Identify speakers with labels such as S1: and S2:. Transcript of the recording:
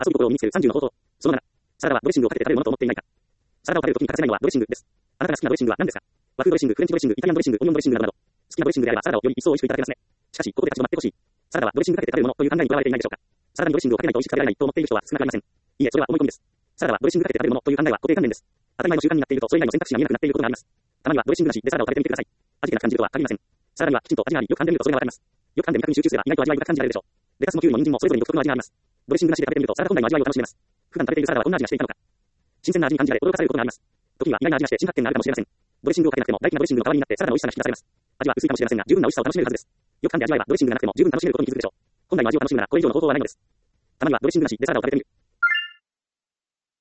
S1: 遊び心を身につける30の方法。その7。サラダはドレッシングをかけて食べるものと思っていないか。サラダを食べるときに欠かせないのはドレッシングです。あなたが好きなドレッシングは何ですか？和風ドレッシング、フレンチドレッシング、イタリアンドレッシング、オニオンドレッシングなどなど。好きなドレッシングであればサラダをより一層美味しくいただけますね。しかし、ここで立ち止まってほしい。サラダはドレッシングかけて食べるものという考えにとらわれていないでしょうか。サラダにドレッシングをかけないと美味しく食べられないと思っている人は少なくありません。いいえ、それは思い込みです。サラダはドレッシングかけて食べるものという考えは固定観念です。当たり前の習慣になっているとそれ以外の選択肢が見えなくなっていることがあります。たまにはドレッシングなしでサラダを食べてみてください。味気なく感じるとは限りません。サラダにはきちんと味があり、よく噛んでみるとそれがわかります。よく噛んで味覚に集中すれば意外と味わい深く感じられるでしょう。レタスもキュウリも人参もそれぞれに独特の味があります。ドレッシングなしで食べてみるとサラダ本来の味わいを楽しめます。普段食べているサラダはどんな味がしていたのか。新鮮な味に感じられ驚かされることがあります。時には意外な味がして新発見があるかもしれません。ドレッシングをかけなくても大気なドレッシングの代わりになってサラダの美味しさが引き出されます。味は薄いかもしれませんが十分な美味しさを楽しめるはずです。よく噛んで味わえばドレッシングがなくても十分楽しめることに気づくでしょう。本来の味を楽しむならこれ以上の方法はないのです。たまにはドレッシングなしでサラダを食べてみる。